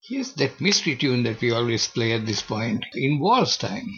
Here's that mystery tune that we always play at this point in waltz time.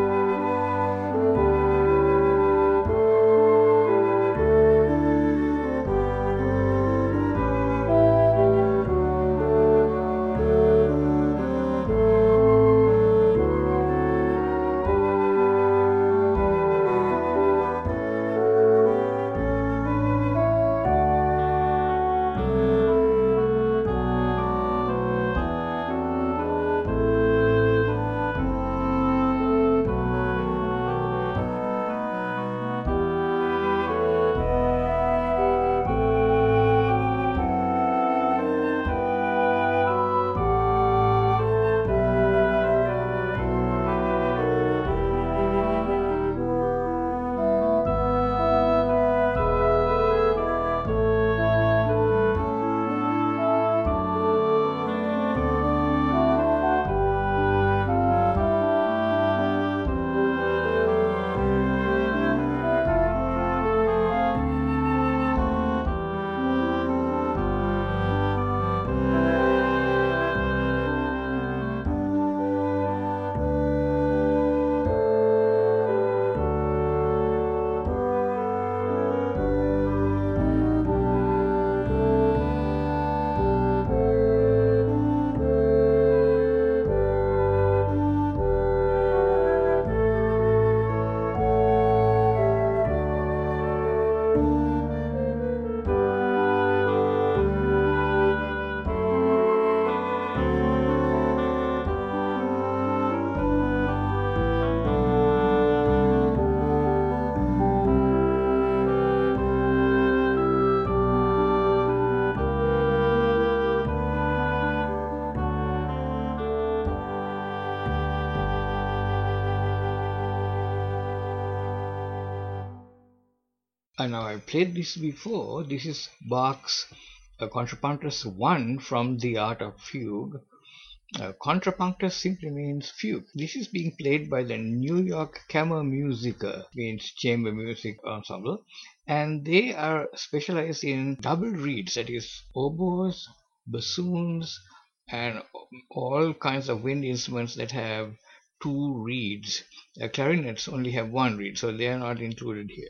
Now I've played this before. This is Bach's Contrapunctus 1 from The Art of Fugue. Contrapunctus simply means fugue. This is being played by the New York Kammermusiker, means chamber music ensemble, and they are specialized in double reeds, that is oboes, bassoons, and all kinds of wind instruments that have two reeds. Clarinets only have one reed, so they are not included here.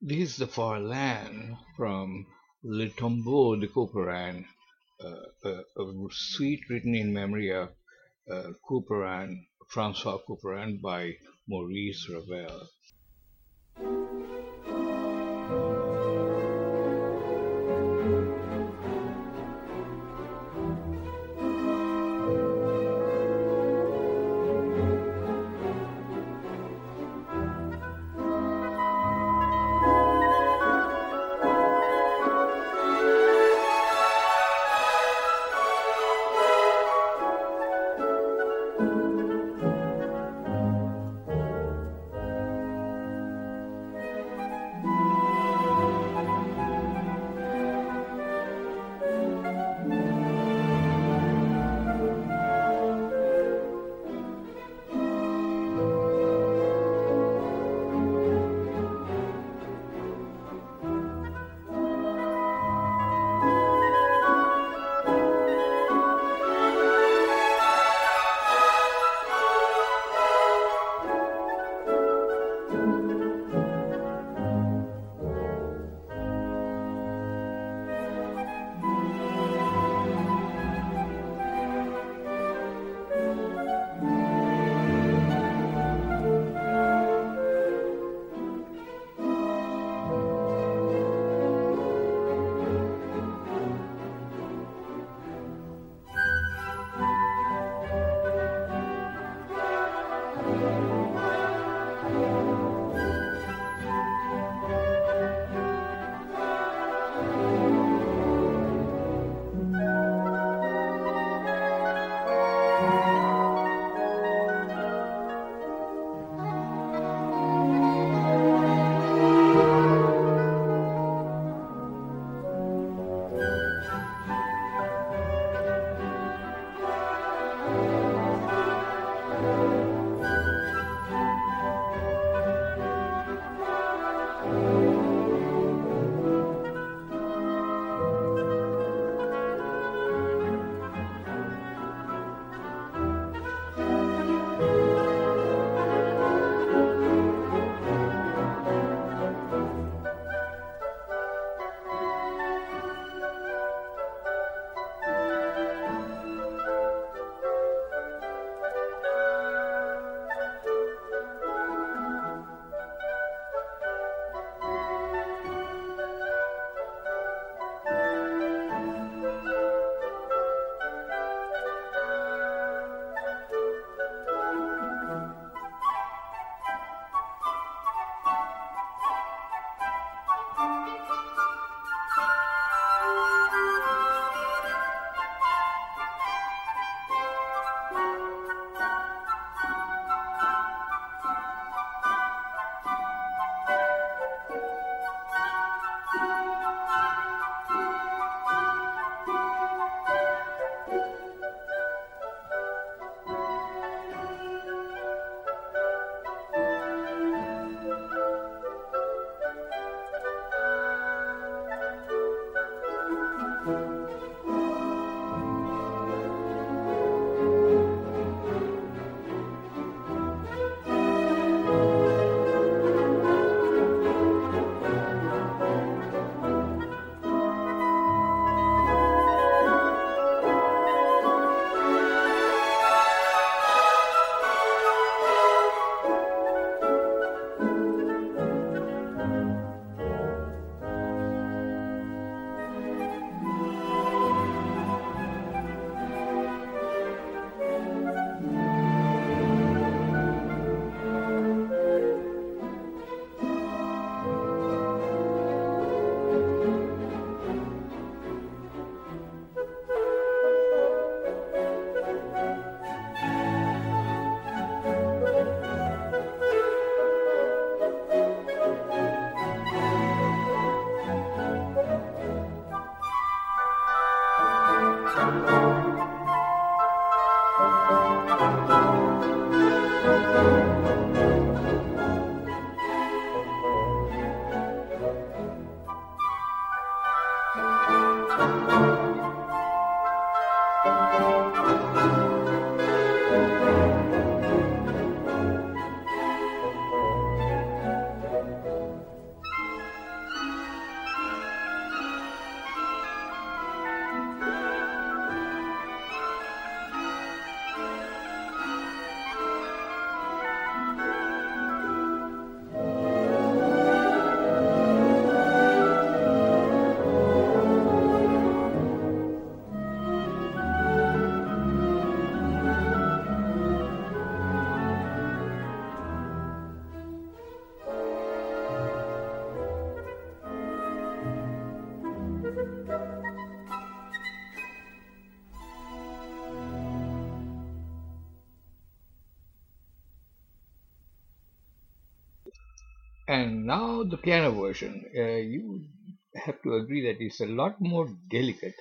This is the Farlan from Le Tombeau de Couperin, a suite written in memory of Couperin, Francois Couperin, by Maurice Ravel. And now the piano version. You have to agree that it's a lot more delicate.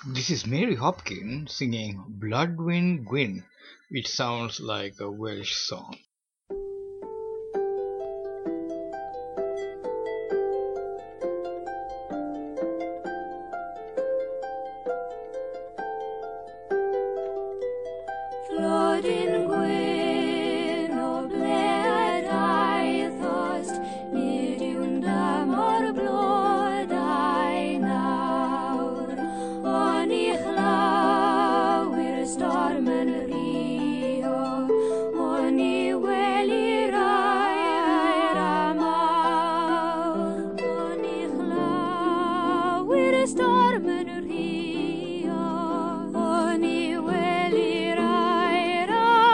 This is Mary Hopkin singing Bloodwind Gwyn, which sounds like a Welsh song. Flodin Gwyn o ble daethost, nid yw'n dymor blodau nawr. O'n I chlaw'r storm yn rio, o'n I weli'r aer amawr. O'n I chlaw'r storm yn rio, o'n I weli'r aer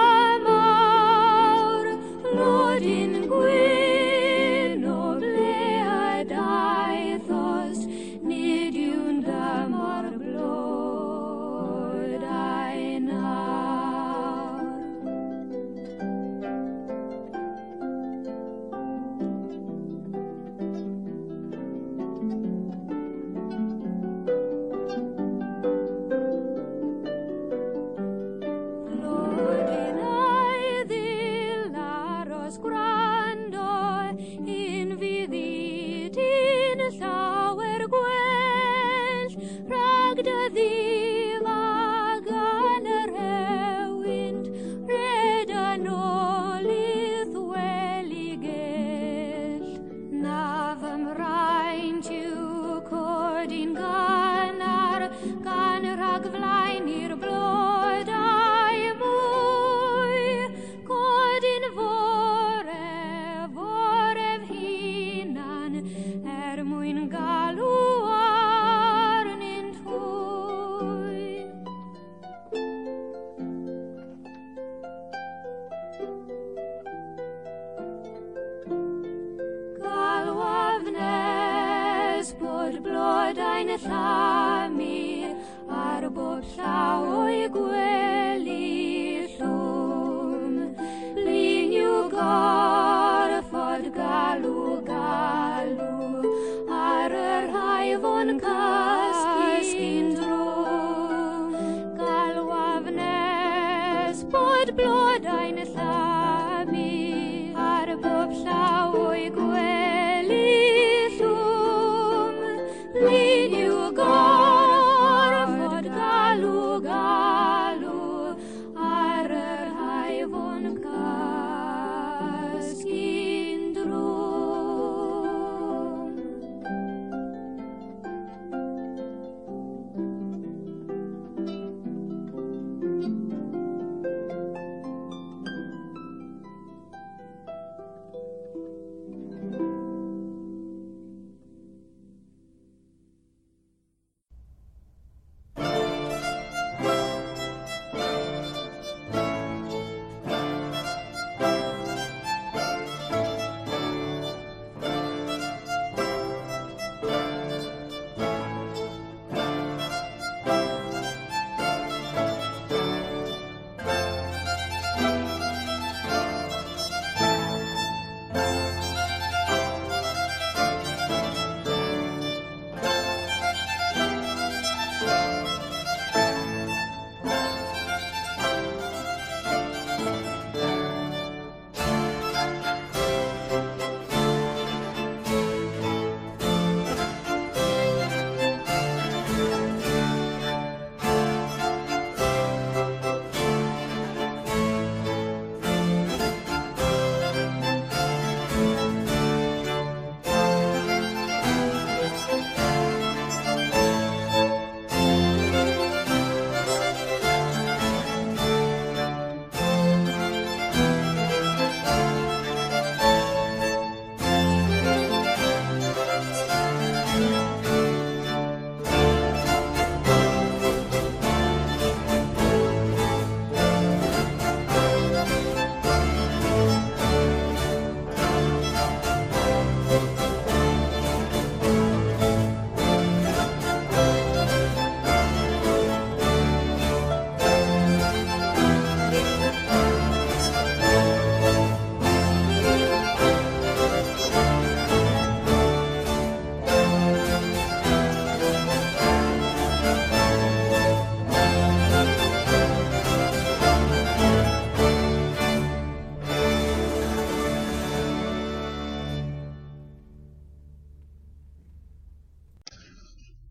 amawr. Flodin Gwyn o ble daethost, nid yw'n dymor blodau nawr. Flodin ai ddil aros gwrando, un fydd I dyn llawer gwell, rhag dy ddilag yn yr hewynt, red yn ôl i'th weligell. Na fy mraint yw codi'n gannar, gan rhagflaen i'r blodau mwy. Codi'n foref hunan, mwyn galw arnyn twy. Galwafnes bod blodau'n llamu ar bob llaw o'i gwely llwm. Blin yw gorfod galw ar yr haifon cysgu'n drwm. Galwafnes bod blodau'n llamu ar bob llaw o'i gwely llwm. Blin yw gorfod galw ar yr haifon cysgu'n drwm.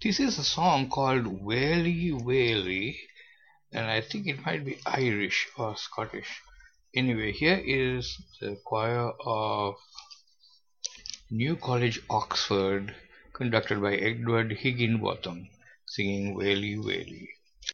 This is a song called Whaley Whaley, and I think it might be Irish or Scottish. Anyway, here is the choir of New College, Oxford, conducted by Edward Higginbotham, singing Whaley Whaley.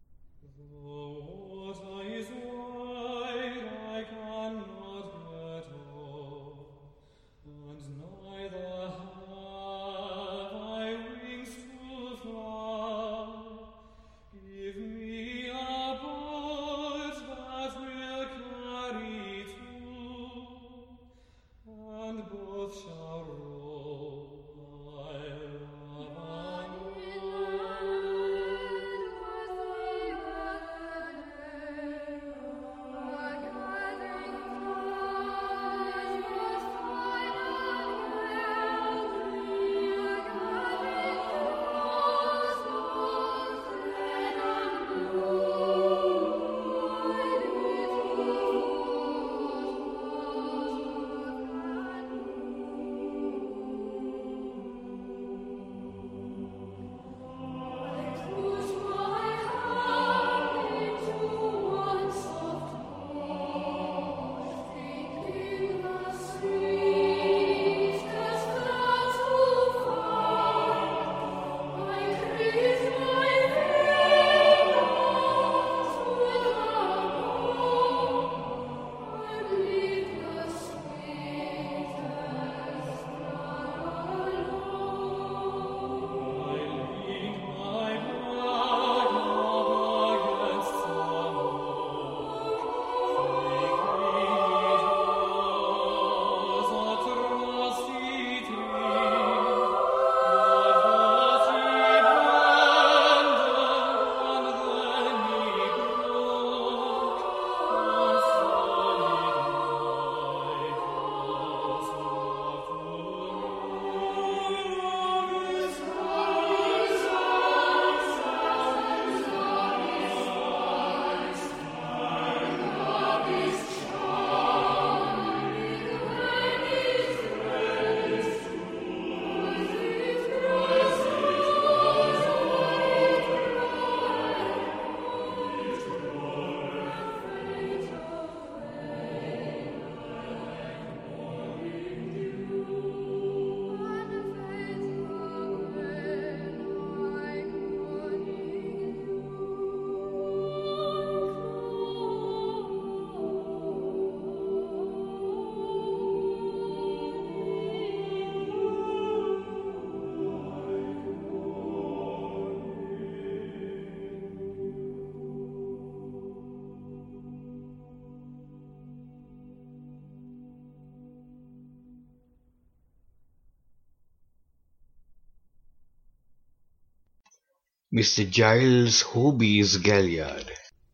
Mr. Giles Hobie's Galliard.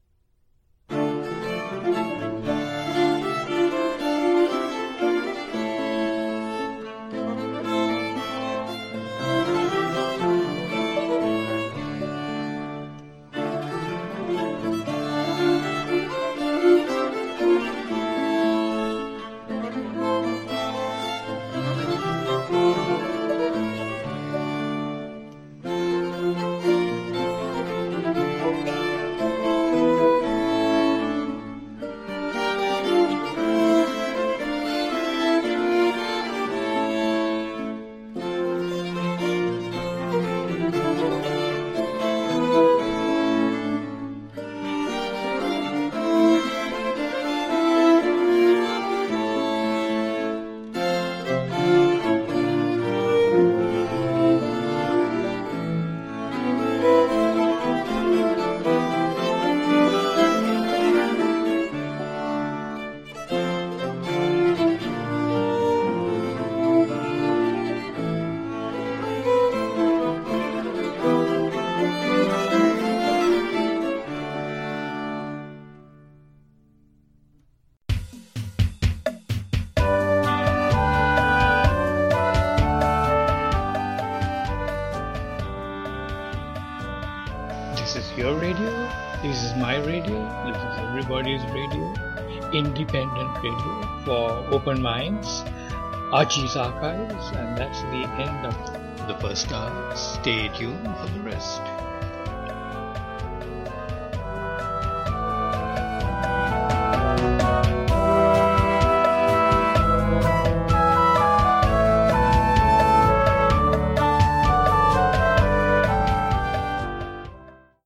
This is your radio, this is my radio, this is everybody's radio, independent radio for open minds, Archie's Archives, and that's the end of the first hour. Stay tuned for the rest.